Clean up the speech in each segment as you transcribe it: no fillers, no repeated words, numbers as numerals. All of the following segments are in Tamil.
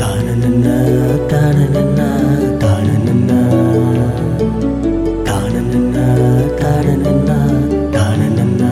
தானனன்னா தானனன்னா தானனன்னா தானனன்னா தானனன்னா தானனன்னா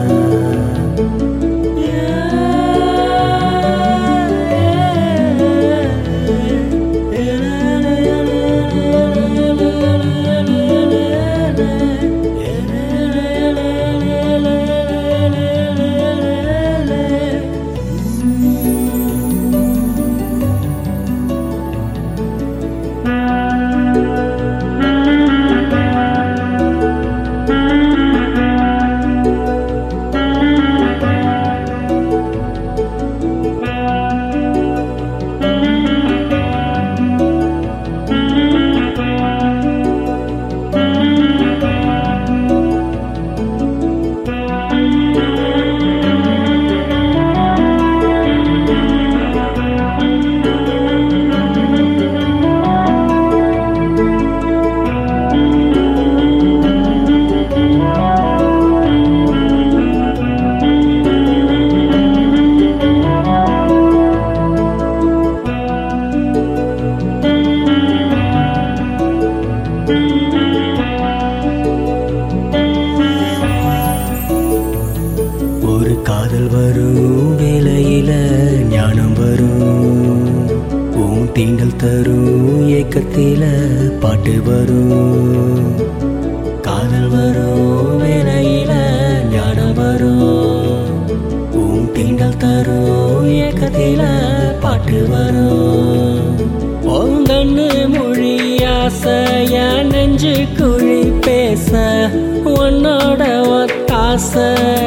ஒரு காதல் வரும் வேளையில ஞானம் வரும் உன் தீண்டல் தரும் ஏக்கத்தில பாட்டு வரும் காதல் வரும் வேளையில ஞானம் வரும் உன் தீண்டல் தரும் ஏக்கத்தில பாட்டு வரும் உங்கண்ணு மொழி ஆசைய நெஞ்சு குழி பேச உன்னோட ஒத்தாசை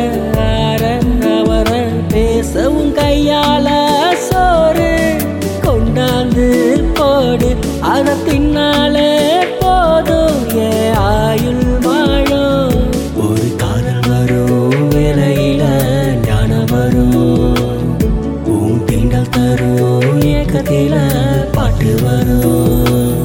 அவர பேச உன் கையால சோறு கொண்டாந்து போடு அத பின்னாலே போதும் ஏ ஆயுள் வாழும் ஒரு காதல் வரும் வேளையில ஞானம் வரும் உன் தீண்டல் தரும் ஏக்கத்தில பாட்டு வரும்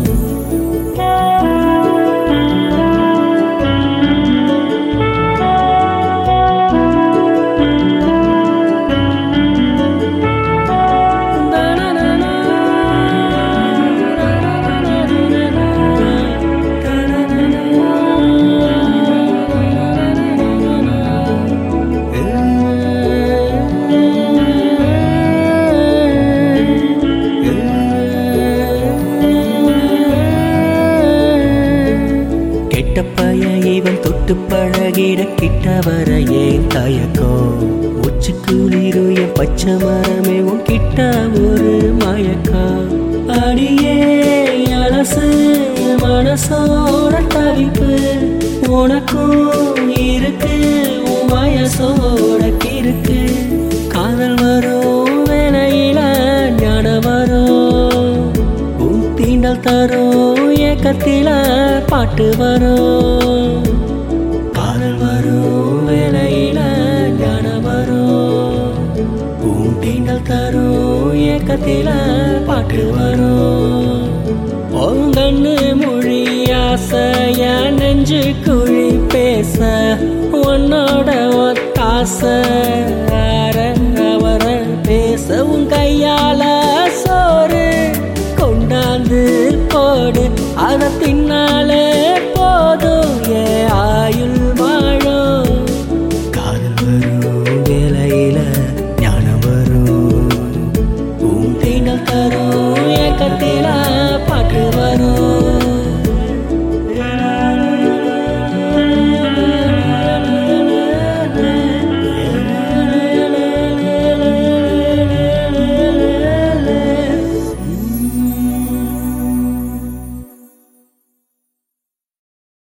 இவன் தொட்டு பழகிட கிட்ட வர ஏன் தயக்கோ உச்சி குளிரும் என் பச்சை மரமே உன் கிட்ட ஒரு மயக்கா அடியே அலசு மனசோட தவிப்பு உனக்கும் இருக்கு உன் வயசோட கிருக்கு காதல் வரும் வேளையில ஞானம் வரும் உன் தீண்டல் தரும் ஏக்கத்தில பாட்டு வரும் காதல் வரும் வேளையில ஞானம் வரும் உன் தீண்டல் தரும் ஏக்கத்தில பாட்டு வரும் உங்கண்ணு மொழி ஆசைய நெஞ்சு குழி பேச உன்னோட ஒத்தாசை அவர பேச உன் கையால